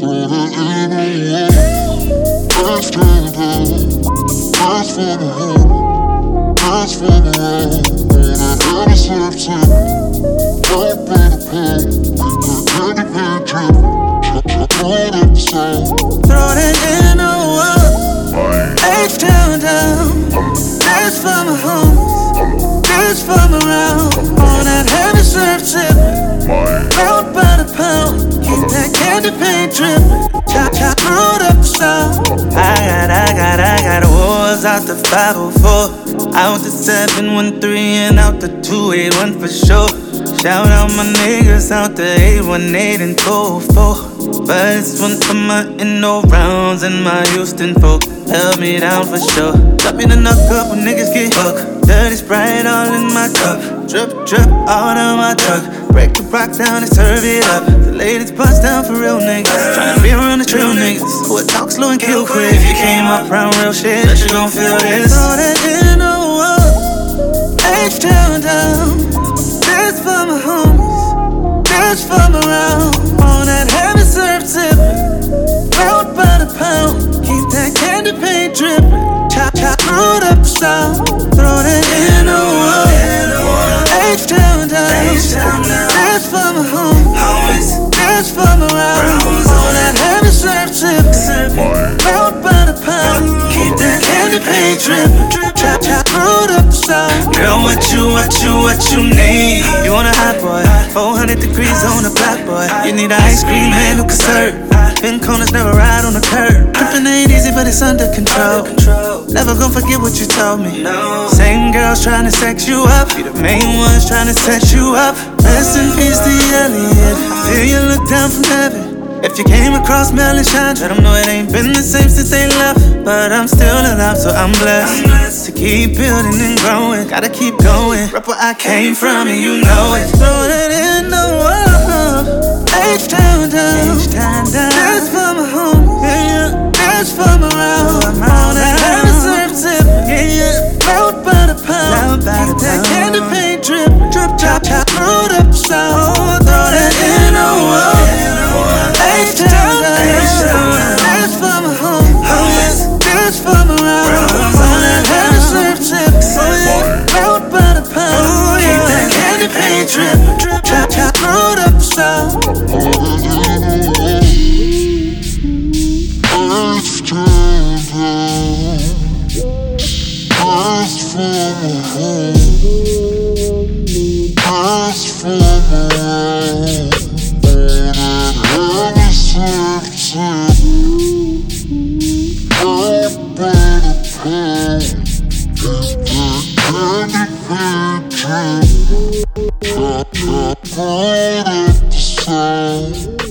Throw that in the wall. H-Town down. That's for my homies. That's for my round. On that heavy surf tipping. Out by the pound. Keep that candy paint dripping. Chop, root up the sound. I got wars out the 504. Out the 713 and out the 281 for sure. Shout out my niggas out the 818 and 204. But it's one for my Indo rounds and my Houston folk. Held me down for sure. Drop me the knock up when niggas get hooked. Dirty Sprite all in my cup. Drip, all down my truck. Break the rock down and serve it up. The ladies bust down for real niggas. Tryna be around the true niggas who would talk slow and kill quick. If you came up around real shit, bet you gon' feel this. Throw that in the wall. H-Town down. That's for my homies. That's for my round. On that heavy surf tipping. Out by the pound. Keep that candy paint dripping. Chop, root up the sound. Throw that in the wall. H-Town down. That's for my homies. That's for my round. On that heavy surf tipping. Out by the pound. Keep that candy paint dripping. Chop, root up the sound. Girl, what you need? You want a hot boy? 400 degrees on the black boy. You need an ice cream man who can serve. Been corners, never ride on the curb. Crippin' ain't easy, but it's under control. Never gon' forget what you told me. Same girls trying to sex you up. Be the main ones trying to set you up. Rest in peace to Elliot. I feel you look down from heaven. If you came across Mel and Shine, let them know it ain't been the same since they left. But I'm still alive, so I'm blessed to keep building and growing. Gotta keep going. Rep where I came from, and you know it. Throw it in the wall. H-Town down. That's for my homies. That's for my round. On that heavy surf tipping. Out by the pound. Keep that candy paint dripping. Chop, root up the sound. Throw that in the wall. H-Town down. That's for my homies. That's for my round. On that heavy surf tipping. Out by the pound. Keep that candy paint dripping. Chop, root up the sound. Sound.